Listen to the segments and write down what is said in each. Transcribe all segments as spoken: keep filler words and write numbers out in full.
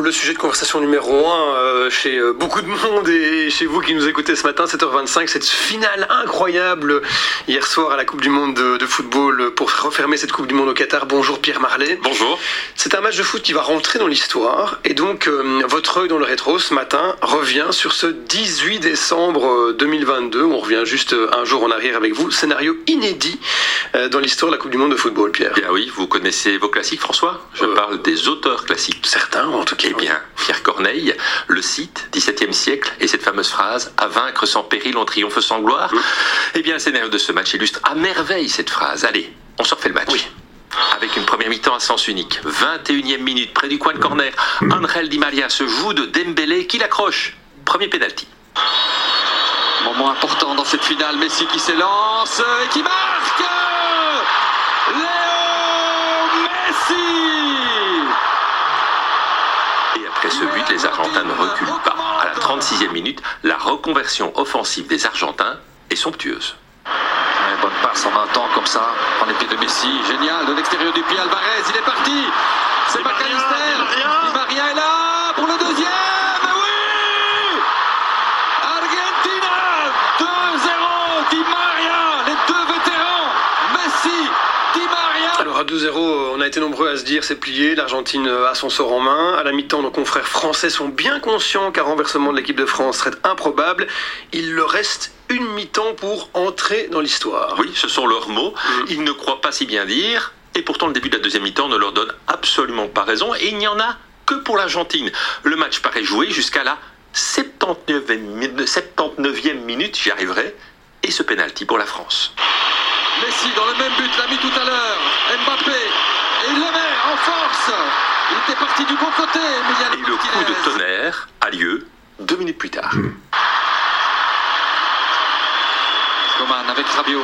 Le sujet de conversation numéro un euh, chez euh, beaucoup de monde et chez vous qui nous écoutez ce matin, sept heures vingt-cinq, cette finale incroyable hier soir à la Coupe du Monde de, de football pour refermer cette Coupe du Monde au Qatar. Bonjour Pierre Marlet. Bonjour. C'est un match de foot qui va rentrer dans l'histoire et donc euh, votre œil dans le rétro ce matin revient sur ce dix-huit décembre deux mille vingt-deux. On revient juste un jour en arrière avec vous. Scénario inédit euh, dans l'histoire de la Coupe du Monde de football, Pierre. Bien oui, vous connaissez vos classiques, François ? Je euh, parle des auteurs classiques. Certains en tout cas. Eh bien, Pierre Corneille, le Cid, dix-septième siècle, et cette fameuse phrase « À vaincre sans péril, on triomphe sans gloire ». Eh bien, le scénario de ce match illustre à merveille cette phrase. Allez, on se refait le match. Oui. Avec une première mi-temps à sens unique. vingt et unième minute, près du coin de corner, Angel Di Maria se joue de Dembélé qui l'accroche. Premier pénalty. Moment important dans cette finale, Messi qui s'élance et qui marque Léo Messi. Et après ce but, les Argentins ne reculent pas. À la trente-sixième minute, la reconversion offensive des Argentins est somptueuse. Ouais, bonne passe en un temps comme ça, en épée de Messi, génial, de l'extérieur du pied, Alvarez, il est parti. C'est McAllister, Di Maria est là pour le deuxième. Alors à deux zéro, on a été nombreux à se dire c'est plié, l'Argentine a son sort en main. À la mi-temps, nos confrères français sont bien conscients qu'un renversement de l'équipe de France serait improbable. Il leur reste une mi-temps pour entrer dans l'histoire. Oui, ce sont leurs mots. Mmh. Ils ne croient pas si bien dire. Et pourtant, le début de la deuxième mi-temps ne leur donne absolument pas raison. Et il n'y en a que pour l'Argentine. Le match paraît joué jusqu'à la soixante-dix-neuvième minute, j'y arriverai. Et ce pénalty pour la France. Messi dans le même but, l'a mis tout à l'heure. Mbappé, et il le met en force. Il était parti du bon côté. Et le coup de tonnerre a lieu deux minutes plus tard. Mmh. Coman avec Rabiot.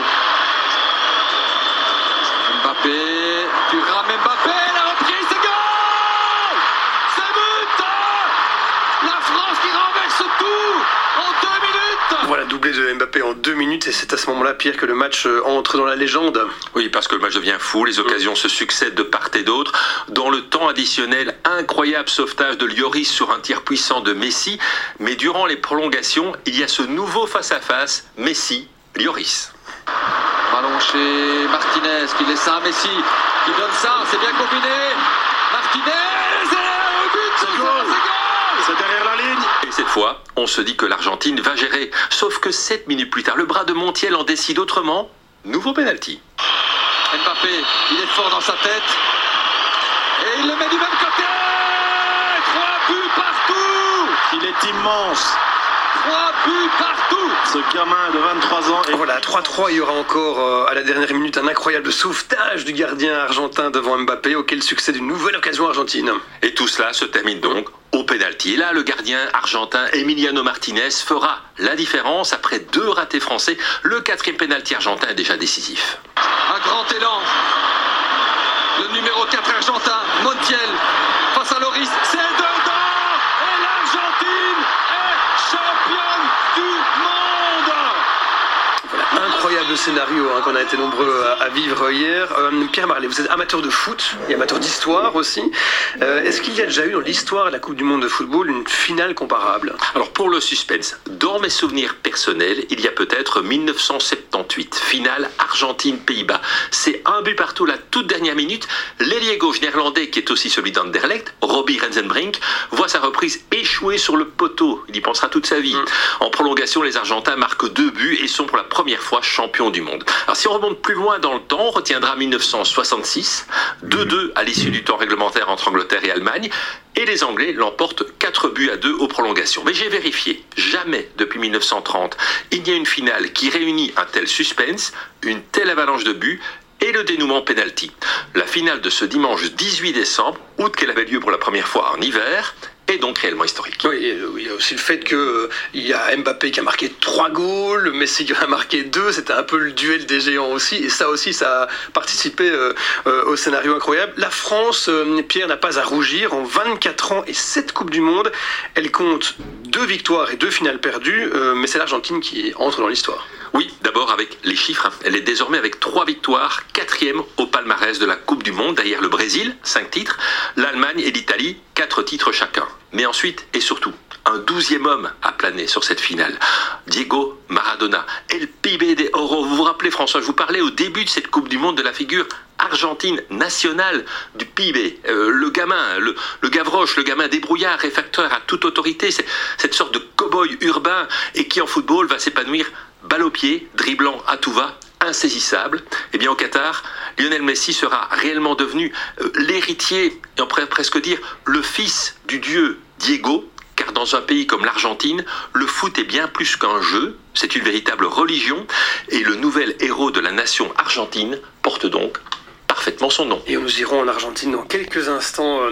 Mbappé, tu rames Mbappé, la reprise, c'est goal. C'est but. La France qui renverse tout en deux minutes. Voilà, doublé de Mbappé en deux minutes et c'est à ce moment-là, Pierre, que le match entre dans la légende. Oui, parce que le match devient fou, les occasions mmh. se succèdent de part et d'autre. Dans le temps additionnel, incroyable sauvetage de Lloris sur un tir puissant de Messi. Mais durant les prolongations, il y a ce nouveau face-à-face, Messi-Lloris. Ballon chez Martinez qui laisse ça à Messi, qui donne ça, c'est bien combiné. Martinez, c'est le but, c'est goal. C'est derrière la ligne. Et cette fois, on se dit que l'Argentine va gérer. Sauf que sept minutes plus tard, le bras de Montiel en décide autrement. Nouveau pénalty. Mbappé, il est fort dans sa tête. Et il le met du même côté. Trois buts partout. Il est immense. Trois buts partout. Ce gamin de vingt-trois ans. Et voilà, trois trois, il y aura encore euh, à la dernière minute un incroyable sauvetage du gardien argentin devant Mbappé, auquel succède une nouvelle occasion argentine. Et tout cela se termine donc au pénalty. Et là, le gardien argentin Emiliano Martinez fera la différence après deux ratés français. Le quatrième pénalty argentin est déjà décisif. Un grand élan. Le numéro quatre argentin, Montiel, face à Lloris, c'est dedans. Et l'Argentine est championne du monde. Voilà, incroyable scénario hein, qu'on a été nombreux à, à vivre hier. Euh, Pierre Marlet, vous êtes amateur de foot et amateur d'histoire aussi. Euh, est-ce qu'il y a déjà eu dans l'histoire de la Coupe du Monde de football une finale comparable ? Alors pour le suspense, dans mes souvenirs personnels, il y a peut-être dix-neuf cent soixante-dix-huit, finale Argentine-Pays-Bas. C'est un but partout la toute dernière minute. L'ailier gauche néerlandais, qui est aussi celui d'Anderlecht, Robbie Rensenbrink, voit sa reprise échouer sur le poteau. Il y pensera toute sa vie. Mm. En prolongation, les Argentins marquent deux buts et sont pour la première fois champions du monde. Alors si on remonte plus loin dans le temps, on retiendra dix-neuf cent soixante-six, deux deux à l'issue du temps réglementaire entre Angleterre et Allemagne, et les Anglais l'emportent quatre buts à deux aux prolongations. Mais j'ai vérifié, jamais depuis dix-neuf cent trente, il y a une finale qui réunit un tel suspense, une telle avalanche de buts, et le dénouement penalty. La finale de ce dimanche dix-huit décembre, août qu'elle avait lieu pour la première fois en hiver, est donc réellement historique. Oui, il y a aussi le fait qu'il euh, y a Mbappé qui a marqué trois goals, Messi qui a marqué deux, c'était un peu le duel des géants aussi, et ça aussi, ça a participé euh, euh, au scénario incroyable. La France, euh, Pierre, n'a pas à rougir, en vingt-quatre ans et sept Coupes du Monde, elle compte deux victoires et deux finales perdues, euh, mais c'est l'Argentine qui entre dans l'histoire. Oui, d'abord avec les chiffres. Elle est désormais avec trois victoires, quatrième au palmarès de la Coupe du Monde, derrière le Brésil, cinq titres, l'Allemagne et l'Italie, quatre titres chacun. Mais ensuite, et surtout, un douzième homme a plané sur cette finale, Diego Maradona, El Pibe de Oro. Vous vous rappelez, François, je vous parlais au début de cette Coupe du Monde de la figure argentine nationale du Pibe, euh, le gamin, le, le Gavroche, le gamin débrouillard, réfractaire à toute autorité, c'est cette sorte de cow-boy urbain et qui en football va s'épanouir balle au pied, dribblant à tout va, insaisissable. Eh bien au Qatar, Lionel Messi sera réellement devenu euh, l'héritier, et on pourrait presque dire le fils du dieu Diego, car dans un pays comme l'Argentine, le foot est bien plus qu'un jeu, c'est une véritable religion, et le nouvel héros de la nation argentine porte donc parfaitement son nom. Et nous irons en Argentine dans quelques instants.